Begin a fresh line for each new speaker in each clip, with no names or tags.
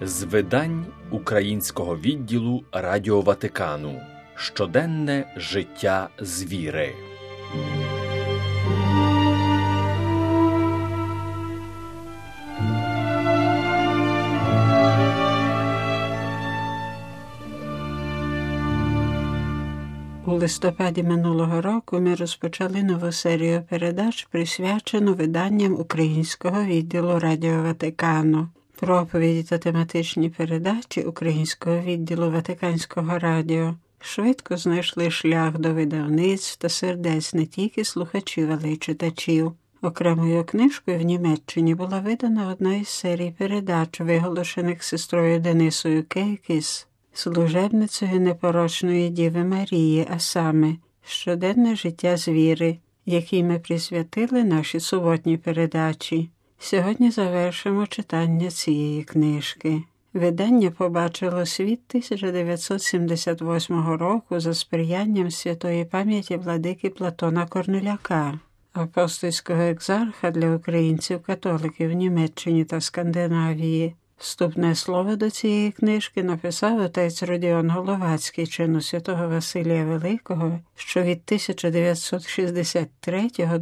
З видань українського відділу Радіо Ватикану. Щоденне життя з віри.
У листопаді минулого року ми розпочали нову серію передач, присвячену виданням українського відділу Радіо Ватикану. Проповіді та тематичні передачі українського відділу Ватиканського радіо швидко знайшли шлях до видавництв та сердець не тільки слухачів, але й читачів. Окремою книжкою в Німеччині була видана одна із серій передач, виголошених сестрою Денисою Кейкіс, служебницею непорочної Діви Марії, а саме «Щоденне життя з віри», якій ми присвятили наші суботні передачі. Сьогодні завершимо читання цієї книжки. Видання побачило світ 1978 року за сприянням святої пам'яті владики Платона Корниляка, апостольського екзарха для українців-католиків в Німеччині та Скандинавії. Вступне слово до цієї книжки написав отець Родіон Головацький, чину святого Василія Великого, що від 1963 до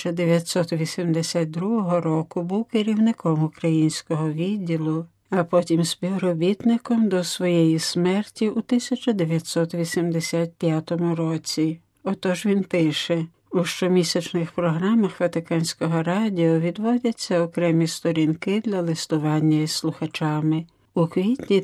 1982 року був керівником українського відділу, а потім співробітником до своєї смерті у 1985 році. Отож він пише: у щомісячних програмах Ватиканського радіо відводяться окремі сторінки для листування із слухачами. У квітні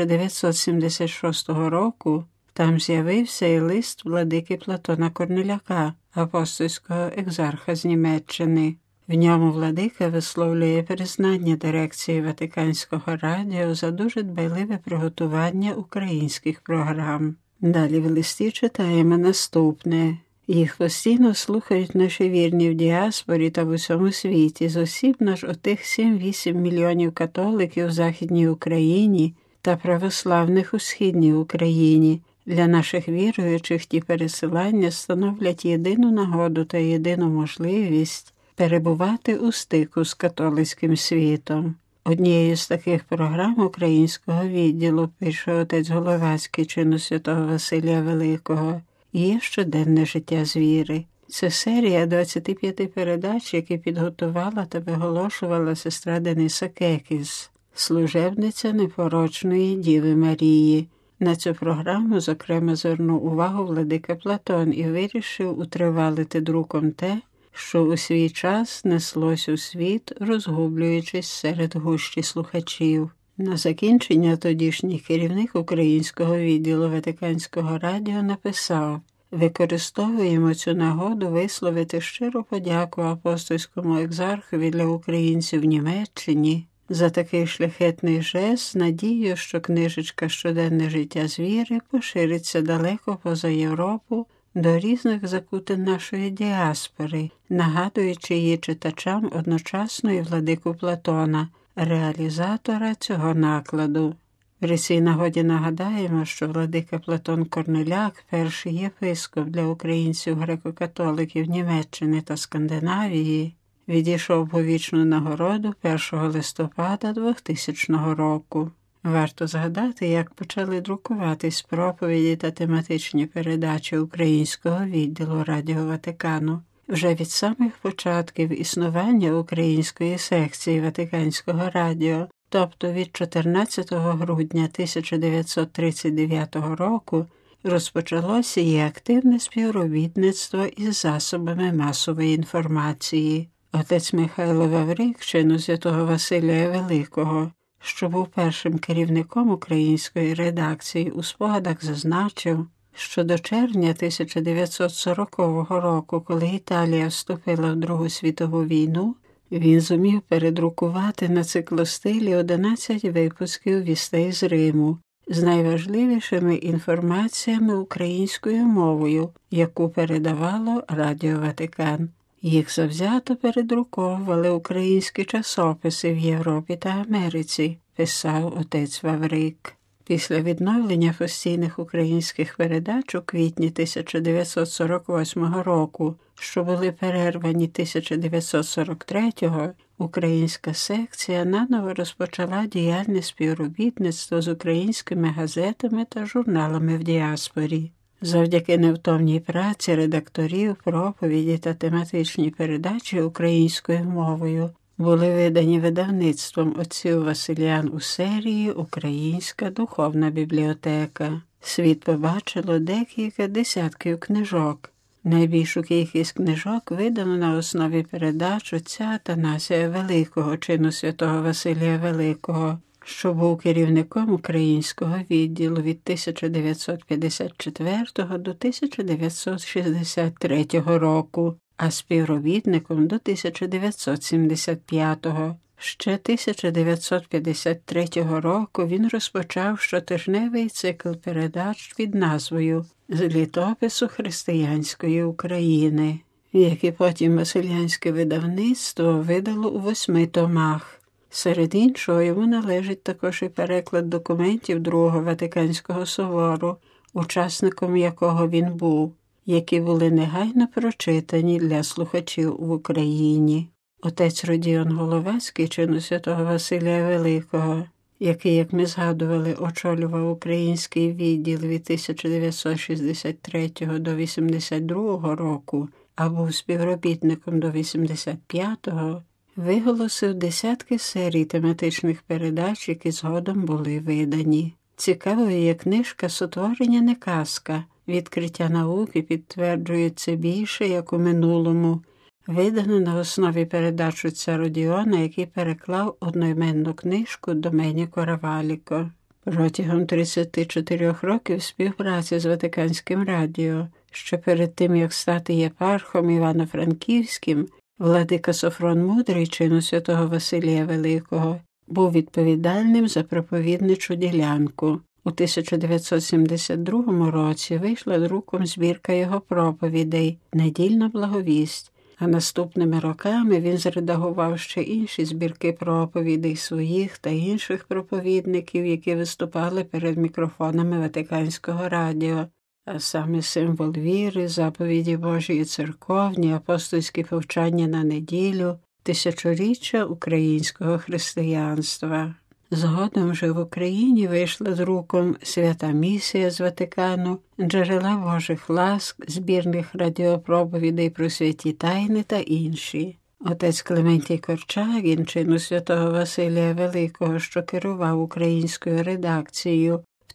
1976 року там з'явився і лист владики Платона Корниляка, апостольського екзарха з Німеччини. В ньому владика висловлює признання дирекції Ватиканського радіо за дуже дбайливе приготування українських програм. Далі в листі читаємо наступне. Їх постійно слухають наші вірні в діаспорі та в усьому світі, зосібно ж отих 7-8 мільйонів католиків в Західній Україні та православних у Східній Україні. Для наших віруючих ті пересилання становлять єдину нагоду та єдину можливість перебувати у стику з католицьким світом. Однією з таких програм українського відділу, пише отець Головацький, чину святого Василія Великого, є «Щоденне життя з віри». Це серія 25 передач, які підготувала та виголошувала сестра Дениса Кейкіс, служебниця непорочної Діви Марії. На цю програму, зокрема, звернув увагу владика Платон і вирішив утривалити друком те, що у свій час неслось у світ, розгублюючись серед гущі слухачів. На закінчення тодішній керівник українського відділу Ватиканського радіо написав: «Використовуємо цю нагоду висловити щиру подяку апостольському екзархові для українців в Німеччині за такий шляхетний жест з надією, що книжечка «Щоденне життя з віри» пошириться далеко поза Європу до різних закутин нашої діаспори, нагадуючи її читачам одночасно і владику Платона, реалізатора цього накладу». При цій нагоді нагадаємо, що владика Платон Корниляк, перший єпископ для українців греко-католиків Німеччини та Скандинавії, відійшов по вічну нагороду 1 листопада 2000 року. Варто згадати, як почали друкуватись проповіді та тематичні передачі українського відділу Радіо Ватикану. Вже від самих початків існування української секції Ватиканського радіо, тобто від 14 грудня 1939 року, розпочалося її активне співробітництво із засобами масової інформації. Отець Михайло Ваврик, чину святого Василія Великого, що був першим керівником української редакції, у спогадах зазначив, що до червня 1940 року, коли Італія вступила в Другу світову війну, він зумів передрукувати на циклостилі 11 випусків «Вістей з Риму» з найважливішими інформаціями українською мовою, яку передавало Радіо Ватикан. Їх завзято передруковували українські часописи в Європі та Америці, писав отець Ваврик. Після відновлення постійних українських передач у квітні 1948 року, що були перервані 1943-го, Українська секція наново розпочала діяльне співробітництво з українськими газетами та журналами в діаспорі. Завдяки невтомній праці редакторів, проповіді та тематичні передачі українською мовою були видані видавництвом отців Василян у серії «Українська духовна бібліотека». Світ побачило декілька десятків книжок. Найбільшу кількість книжок видано на основі передач отця Атанасія Великого, чину святого Василія Великого, що був керівником українського відділу від 1954 до 1963 року, а співробітником до 1975. Ще 1953 року він розпочав щотижневий цикл передач під назвою «З літопису християнської України», які потім Василянське видавництво видало у 8 томах. Серед іншого йому належить також і переклад документів Другого Ватиканського собору, учасником якого він був, які були негайно прочитані для слухачів в Україні. Отець Родіон Головацький, чину святого Василія Великого, який, як ми згадували, очолював український відділ від 1963 до 1982 року, а був співробітником до 1985-го, виголосив десятки серій тематичних передач, які згодом були видані. Цікавою є книжка «Сотворення не казка. Відкриття науки підтверджують це більше, як у минулому», видано на основі передач отця Родіона, який переклав одноіменну книжку Доменіко Раваліко. Протягом 34 років співпраці з Ватиканським радіо, що перед тим, як стати єпархом Івано-Франківським, владика Софрон Мудрий, чину святого Василія Великого, був відповідальним за проповідничу ділянку. У 1972 році вийшла друком збірка його проповідей «Недільна благовість», а наступними роками він зредагував ще інші збірки проповідей своїх та інших проповідників, які виступали перед мікрофонами Ватиканського радіо, а саме «Символ віри», «Заповіді Божої церковні», «Апостольські повчання на неділю», «Тисячоріччя українського християнства». Згодом вже в Україні вийшла друком «Свята місія» з Ватикану, «Джерела Божих ласк», збірних радіопроповідей про святі тайни та інші. Отець Клементій Корчагін, чину святого Василія Великого, що керував українською редакцією в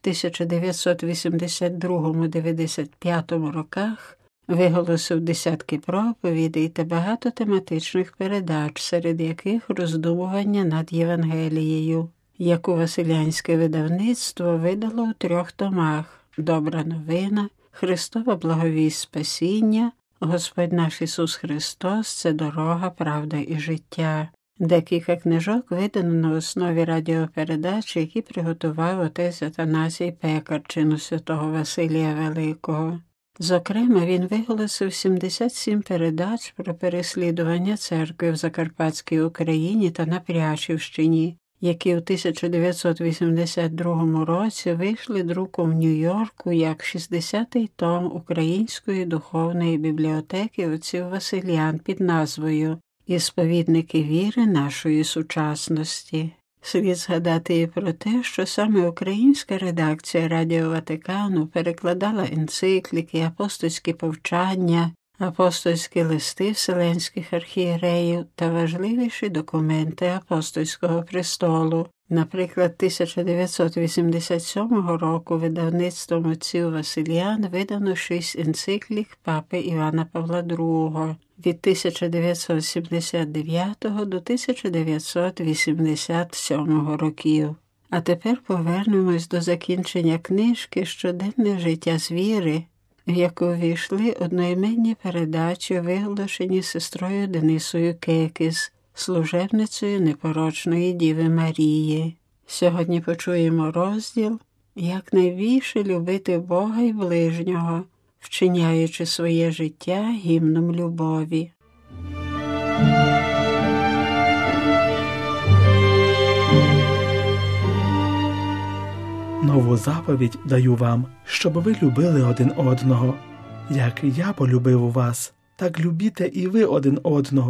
1982-95 роках, виголосив десятки проповідей та багато тематичних передач, серед яких роздумування над Євангелією, яку Василянське видавництво видало у 3 томах: «Добра новина», «Христова благовість спасіння», «Господь наш Ісус Христос – це дорога, правда і життя». Декілька книжок видано на основі радіопередач, які приготував отець Атанасій Пекар, чину святого Василія Великого. Зокрема, він виголосив 77 передач про переслідування церкви в Закарпатській Україні та на Пряшівщині, які у 1982 році вийшли друком в Нью-Йорку як 60-й том Української духовної бібліотеки отців Василян під назвою «Ісповідники віри нашої сучасності». Слід згадати і про те, що саме українська редакція Радіо Ватикану перекладала енцикліки, апостольські повчання, апостольські листи вселенських архієреїв та важливіші документи апостольського престолу. Наприклад, 1987 року видавництвом отців Василян видано 6 енциклік папи Івана Павла II від 1979 до 1987 років. А тепер повернемось до закінчення книжки «Щоденне життя з віри», в яку ввійшли одноіменні передачі, виголошені сестрою Денисою Кекис, служебницею непорочної Діви Марії. Сьогодні почуємо розділ «Як найбільше любити Бога й ближнього, вчиняючи своє життя гімном любові».
Нову заповідь даю вам, щоб ви любили один одного. Як я полюбив вас, так любіте і ви один одного.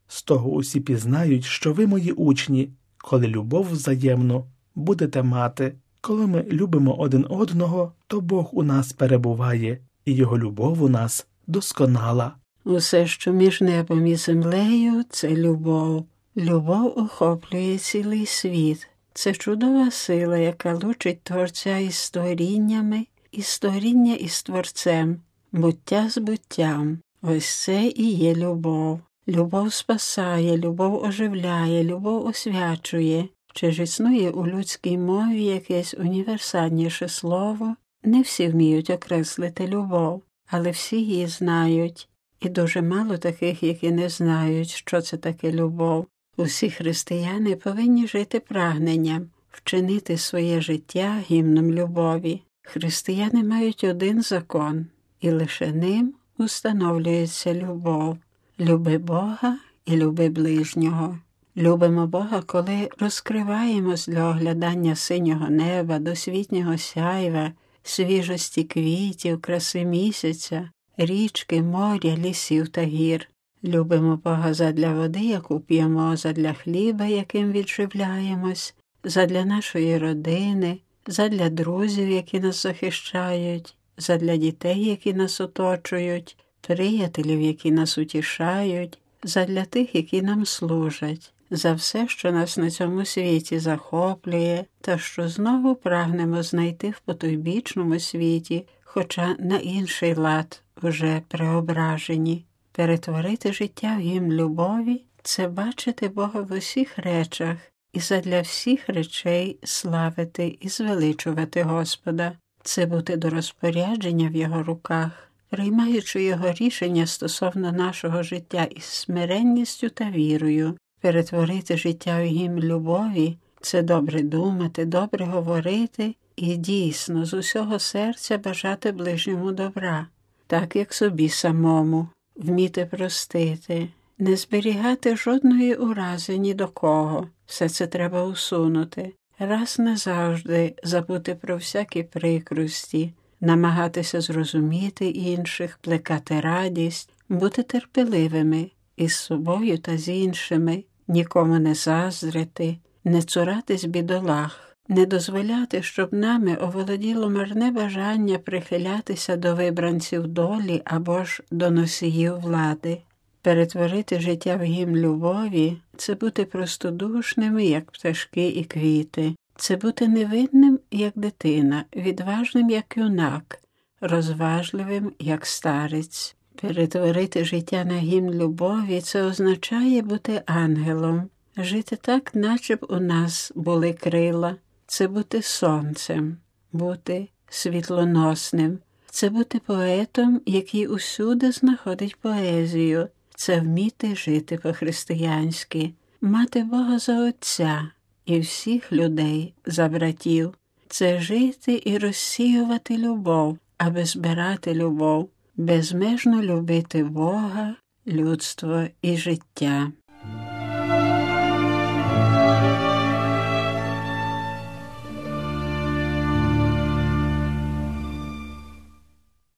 З того усі пізнають, що ви мої учні, коли любов взаємну будете мати. Коли ми любимо один одного, то Бог у нас перебуває, і Його любов у нас досконала.
Усе, що між небом і землею – це любов. Любов охоплює цілий світ. Це чудова сила, яка лучить Творця із створіннями, і створіння із Творцем, буття з буттям. Ось це і є любов. Любов спасає, любов оживляє, любов освячує. Чи ж існує у людській мові якесь універсальніше слово? Не всі вміють окреслити любов, але всі її знають. І дуже мало таких, які не знають, що це таке любов. Усі християни повинні жити прагненням, вчинити своє життя гімном любові. Християни мають один закон, і лише ним установлюється любов. Люби Бога і люби ближнього. Любимо Бога, коли розкриваємось для оглядання синього неба, досвітнього сяйва, свіжості квітів, краси місяця, річки, моря, лісів та гір. Любимо Бога задля води, яку п'ємо, задля хліба, яким відживляємось, задля нашої родини, задля друзів, які нас захищають, задля дітей, які нас оточують, приятелів, які нас утішають, задля тих, які нам служать, за все, що нас на цьому світі захоплює, та що знову прагнемо знайти в потойбічному світі, хоча на інший лад уже преображені. Перетворити життя в гімн любові – це бачити Бога в усіх речах і задля всіх речей славити і звеличувати Господа. Це бути до розпорядження в Його руках, приймаючи Його рішення стосовно нашого життя із смиренністю та вірою. Перетворити життя в гімн любові – це добре думати, добре говорити і дійсно з усього серця бажати ближньому добра, так як собі самому. Вміти простити, не зберігати жодної урази ні до кого. Все це треба усунути. Раз назавжди забути про всякі прикрості, намагатися зрозуміти інших, плекати радість, бути терпеливими із собою та з іншими, нікому не заздрити, не цуратись бідолах, не дозволяти, щоб нами оволоділо марне бажання прихилятися до вибранців долі або ж до носіїв влади. Перетворити життя в гімн любові – це бути простодушними, як пташки і квіти. Це бути невинним, як дитина, відважним, як юнак, розважливим, як старець. Перетворити життя на гімн любові – це означає бути ангелом, жити так, наче б у нас були крила. Це бути сонцем, бути світлоносним. Це бути поетом, який усюди знаходить поезію. Це вміти жити по-християнськи, мати Бога за Отця і всіх людей за братів. Це жити і розсіювати любов, аби збирати любов, безмежно любити Бога, людство і життя.